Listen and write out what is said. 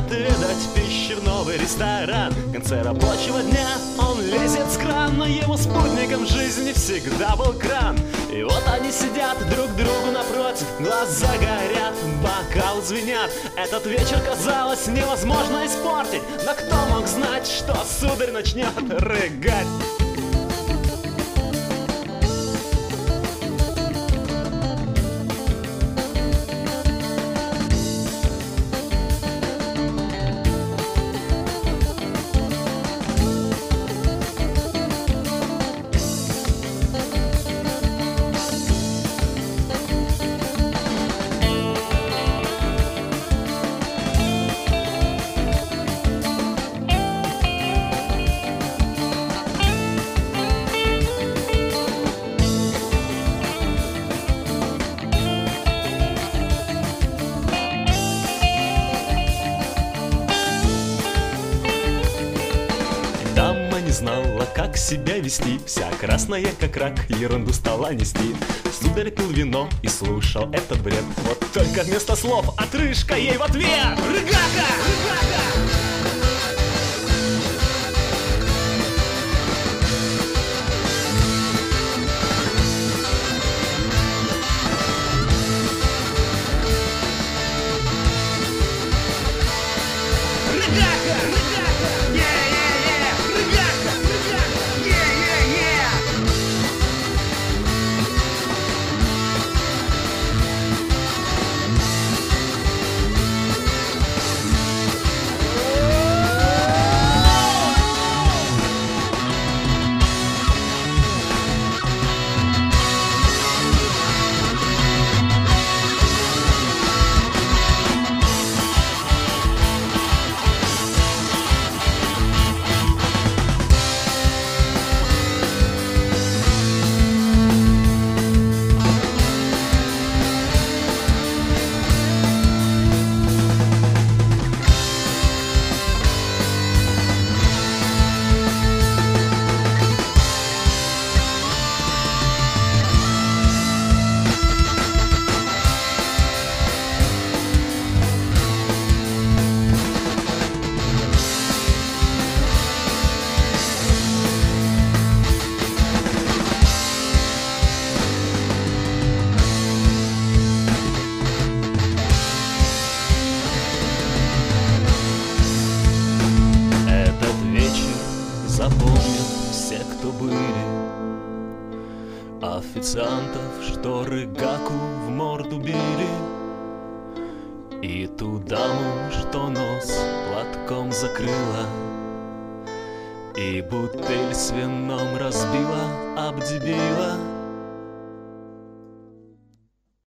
отведать пищи в новый ресторан. В конце рабочего дня он лезет с крана, его спутником жизни всегда был кран. И вот они сидят друг другу напротив, глаза горят, бокалы звенят. Этот вечер казалось невозможно испортить, но кто мог знать, что сударь начнет рыгать? Знала, как себя вести, вся красная, как рак, ерунду стала нести. Сударь пил вино и слушал этот бред. Вот только вместо слов отрыжка ей в ответ: рыгака! Рыгака! Запомнят все, кто были, официантов, что рыгаку в морду били, и ту даму, что нос платком закрыла, и бутыль с вином разбила, обдебила.